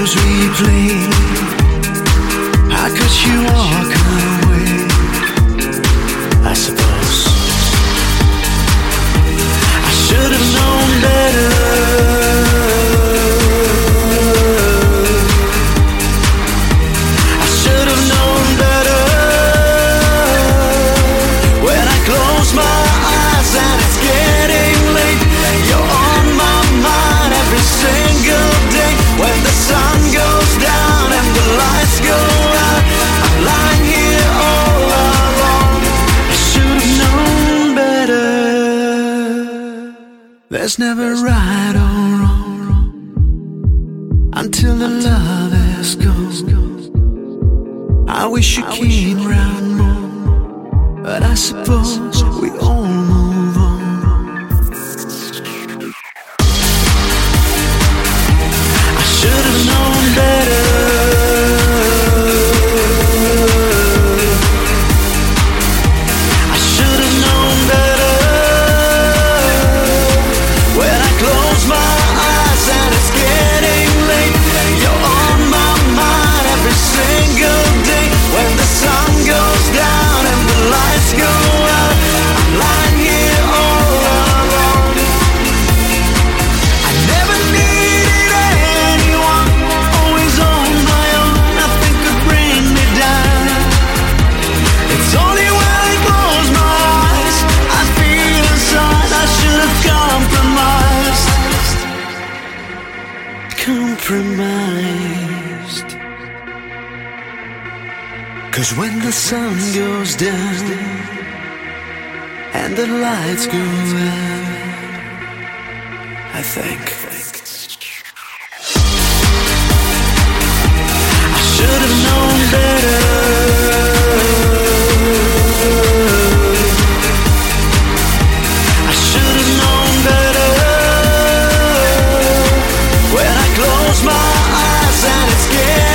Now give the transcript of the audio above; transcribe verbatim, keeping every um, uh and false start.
angels we played. How could you walk away? I suppose I should have known better. I should have known better. When I close my eyes and it's getting late, you're on my mind every single day. When the sun goes down and the lights go out, I'm lying here all alone. I should have known better. There's never right or wrong until the love is gone. I wish you came round more, but I suppose we all move on. I should have known better. I should have known better. When I close my eyes and it's getting late, you're on my mind every single day. When the sun goes down and the lights go out, I'm lying here all alone. I never needed anyone, always on my own. Nothing could bring me down. It's only when I close my eyes I feel inside I should have compromised. Compromised. 'Cause when the sun goes down and the lights go out, I think I should have known better. I should have known better. When I close my eyes and it's getting